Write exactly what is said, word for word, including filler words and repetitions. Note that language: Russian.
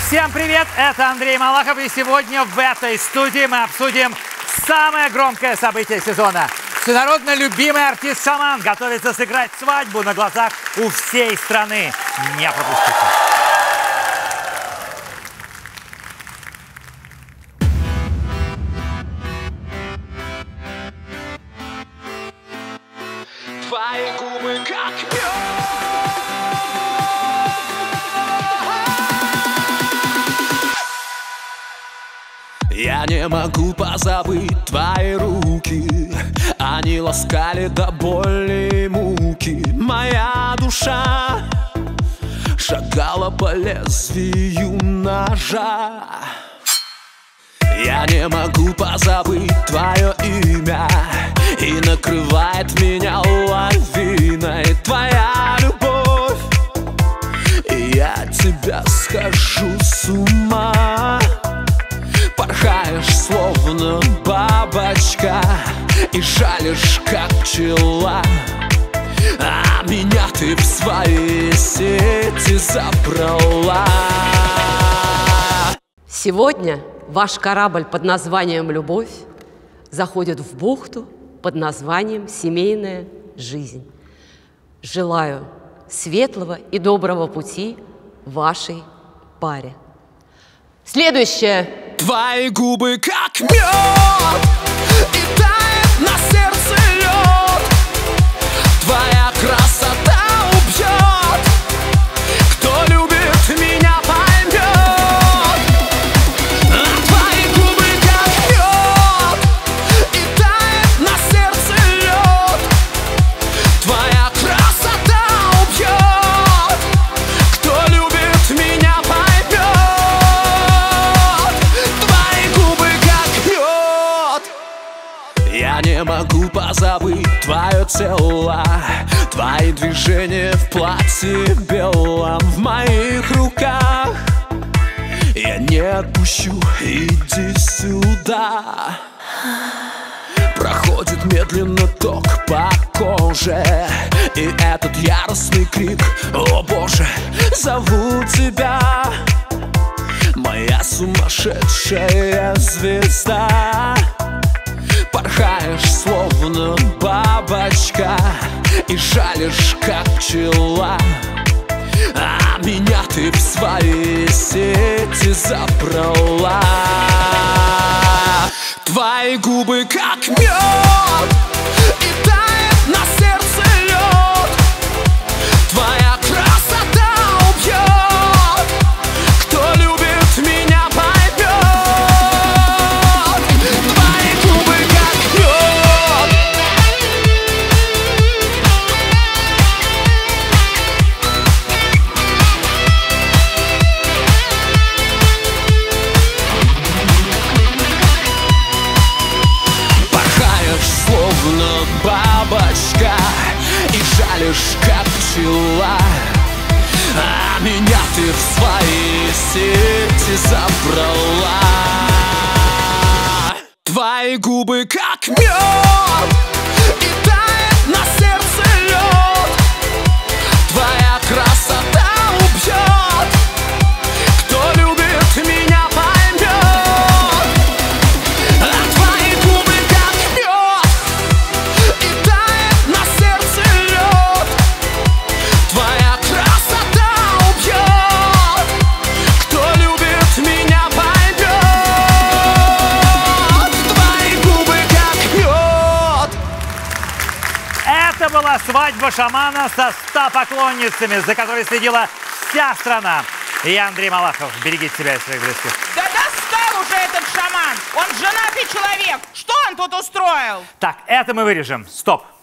Всем привет, это Андрей Малахов, и сегодня в этой студии мы обсудим самое громкое событие сезона. Всенародно любимый артист Шаман готовится сыграть свадьбу на глазах у всей страны. Не пропустите. Твои губы как мед. Я не могу позабыть твои руки, они ласкали до боли и муки. Моя душа шагала по лезвию ножа. Я не могу позабыть твое имя, и накрывает меня лавиной твоя любовь, и я от тебя схожу с ума. Порхаешь, словно бабочка, и жалишь, как пчела, а меня ты в свои сети забрала. Сегодня ваш корабль под названием «Любовь» заходит в бухту под названием «Семейная жизнь». Желаю светлого и доброго пути вашей паре. Следующее. Твои губы как мед, и тает на сердце лед. Твоя красота убьет, кто любит меня поймет. А твои губы как мед, и тает на сердце лед. Твоя красота убьет, кто любит меня поймет. Я не могу позабыть твое тело, твои движения в платье белом в моих руках. Я не отпущу, иди сюда. Проходит медленно ток по коже, и этот яростный крик: о боже, зову тебя, моя сумасшедшая звезда. Порхаешь, словно бабочка, и жалишь, как пчела, а меня ты в свои сети забрала. Твои губы как мед, и тает на сердце лед. Твоя красота убьет, кто любит меня поймет. Словно бабочка, и жалишь, как пчела, а меня ты в свои сети забрала. Твои губы как мед, и тает на сердце лед. Твоя красота убьет, кто любит меня поймет. А твои губы как мед, и тает на сердце лед. Твоя красота убьет, кто любит меня поймет. Твои губы как мед. Это была свадьба Шамана со ста поклонницами, за которой следила вся страна. Я Андрей Малахов. Берегите себя и своих близких. Да достал уже этот Шаман! Он женатый человек! Что он тут устроил? Так, это мы вырежем. Стоп.